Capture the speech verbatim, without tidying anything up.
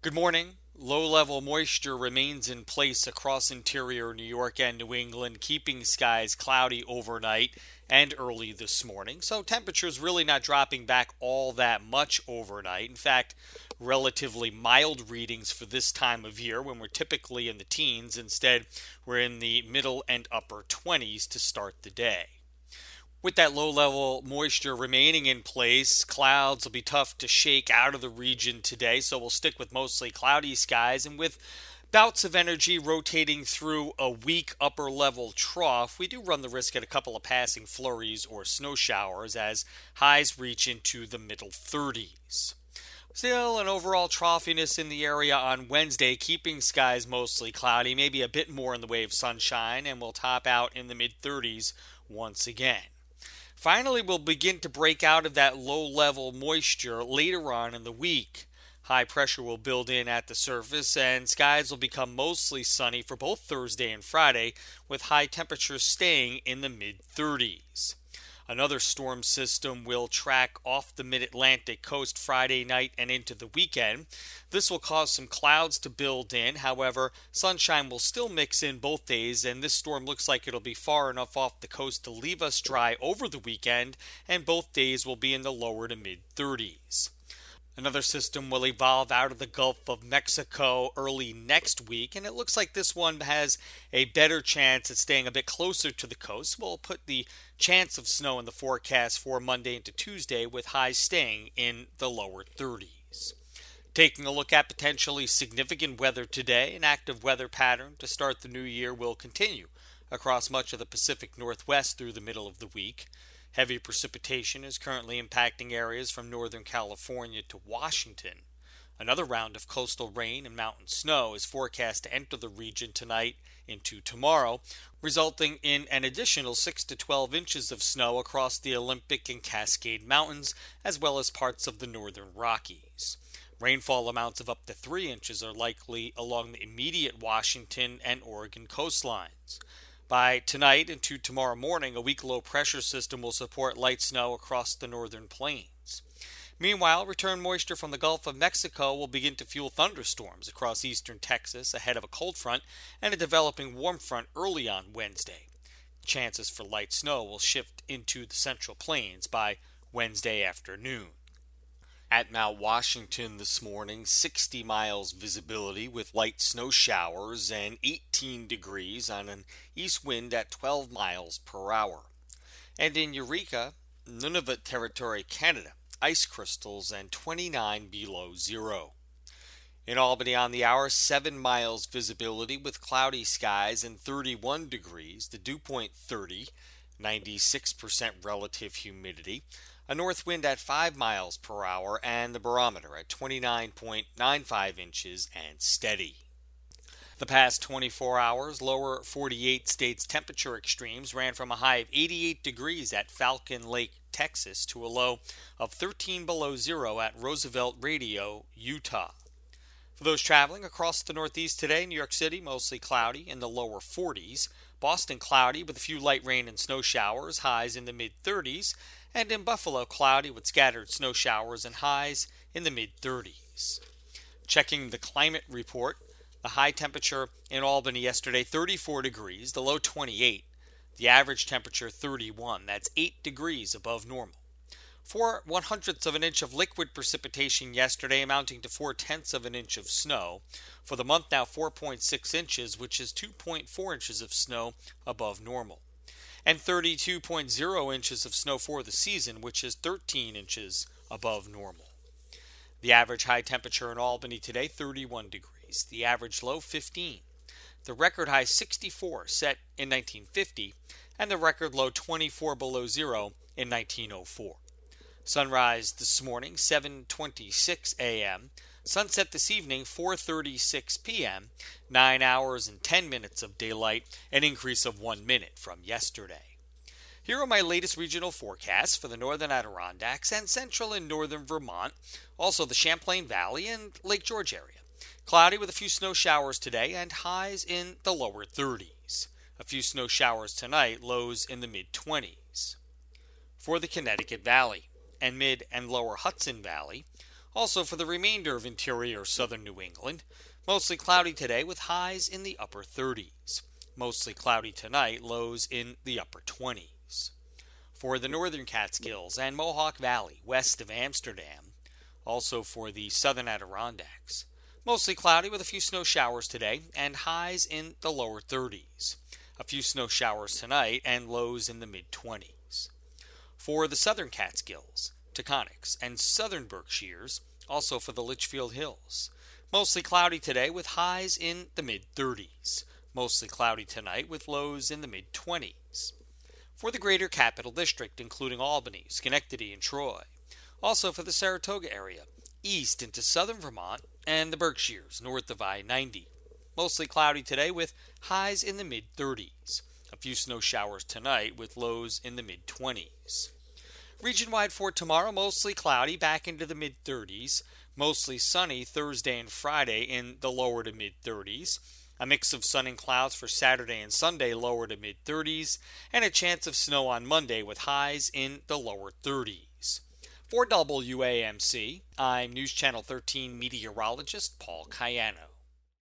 Good morning. Low level moisture remains in place across interior New York and New England, keeping skies cloudy overnight and early this morning. So, temperatures really not dropping back all that much overnight. In fact, relatively mild readings for this time of year when we're typically in the teens. Instead, we're in the middle and upper twenties to start the day. With that low level moisture remaining in place, clouds will be tough to shake out of the region today, so we'll stick with mostly cloudy skies. And with bouts of energy rotating through a weak upper level trough, we do run the risk at a couple of passing flurries or snow showers as highs reach into the middle thirties. Still, an overall troughiness in the area on Wednesday, keeping skies mostly cloudy, maybe a bit more in the way of sunshine, and we'll top out in the mid thirties once again. Finally, we'll begin to break out of that low-level moisture later on in the week. High pressure will build in at the surface, and skies will become mostly sunny for both Thursday and Friday, with high temperatures staying in the mid thirties. Another storm system will track off the mid-Atlantic coast Friday night and into the weekend. This will cause some clouds to build in. However, sunshine will still mix in both days, and this storm looks like it'll be far enough off the coast to leave us dry over the weekend, and both days will be in the lower to mid thirties. Another system will evolve out of the Gulf of Mexico early next week, and it looks like this one has a better chance at staying a bit closer to the coast. We'll put the chance of snow in the forecast for Monday into Tuesday, with highs staying in the lower thirties. Taking a look at potentially significant weather today, an active weather pattern to start the new year will continue across much of the Pacific Northwest through the middle of the week. Heavy precipitation is currently impacting areas from Northern California to Washington. Another round of coastal rain and mountain snow is forecast to enter the region tonight into tomorrow, resulting in an additional six to twelve inches of snow across the Olympic and Cascade Mountains, as well as parts of the northern Rockies. Rainfall amounts of up to three inches are likely along the immediate Washington and Oregon coastlines. By tonight into tomorrow morning, a weak low pressure system will support light snow across the northern plains. Meanwhile, return moisture from the Gulf of Mexico will begin to fuel thunderstorms across eastern Texas ahead of a cold front and a developing warm front early on Wednesday. Chances for light snow will shift into the central plains by Wednesday afternoon. At Mount Washington this morning, sixty miles visibility with light snow showers and eighteen degrees on an east wind at twelve miles per hour. And in Eureka, Nunavut Territory, Canada, ice crystals and twenty-nine below zero. In Albany on the hour, seven miles visibility with cloudy skies and thirty-one degrees, the dew point thirty, ninety-six percent relative humidity. A north wind at five miles per hour, and the barometer at twenty-nine point nine five inches and steady. The past twenty-four hours, lower forty-eight states temperature extremes ran from a high of eighty-eight degrees at Falcon Lake, Texas, to a low of thirteen below zero at Roosevelt Radio, Utah. For those traveling across the Northeast today, New York City mostly cloudy in the lower forties, Boston cloudy with a few light rain and snow showers, highs in the mid thirties, and in Buffalo cloudy with scattered snow showers and highs in the mid thirties. Checking the climate report, the high temperature in Albany yesterday thirty-four degrees, the low twenty-eight, the average temperature thirty-one, that's eight degrees above normal. Four one hundredths of an inch of liquid precipitation yesterday, amounting to four tenths of an inch of snow. For the month now, four point six inches, which is two point four inches of snow above normal. And thirty-two point zero inches of snow for the season, which is thirteen inches above normal. The average high temperature in Albany today, thirty-one degrees. The average low, fifteen. The record high, sixty-four, set in nineteen fifty, and the record low, twenty-four below zero, in nineteen oh four. Sunrise this morning, seven twenty-six a.m. Sunset this evening, four thirty-six p.m. nine hours and ten minutes of daylight, an increase of one minute from yesterday. Here are my latest regional forecasts for the northern Adirondacks and central and northern Vermont, also the Champlain Valley and Lake George area. Cloudy with a few snow showers today and highs in the lower thirties. A few snow showers tonight, lows in the mid twenties. For the Connecticut Valley and mid and lower Hudson Valley, Also for the remainder of interior southern New England, mostly cloudy today with highs in the upper thirties. Mostly cloudy tonight, lows in the upper twenties. For the northern Catskills and Mohawk Valley west of Amsterdam, also for the southern Adirondacks, mostly cloudy with a few snow showers today and highs in the lower thirties. A few snow showers tonight and lows in the mid-twenties. For the southern Catskills, Taconics, and southern Berkshires, also for the Litchfield Hills, mostly cloudy today with highs in the mid-thirties. Mostly cloudy tonight with lows in the mid-twenties. For the greater Capital District, including Albany, Schenectady, and Troy, also for the Saratoga area, east into southern Vermont, and the Berkshires, north of I ninety. Mostly cloudy today with highs in the mid-thirties. A few snow showers tonight with lows in the mid-twenties. Region-wide for tomorrow, mostly cloudy, back into the mid-thirties. Mostly sunny Thursday and Friday in the lower to mid-thirties. A mix of sun and clouds for Saturday and Sunday, lower to mid-thirties. And a chance of snow on Monday with highs in the lower thirties. For W A M C, I'm News Channel thirteen meteorologist Paul Cayano.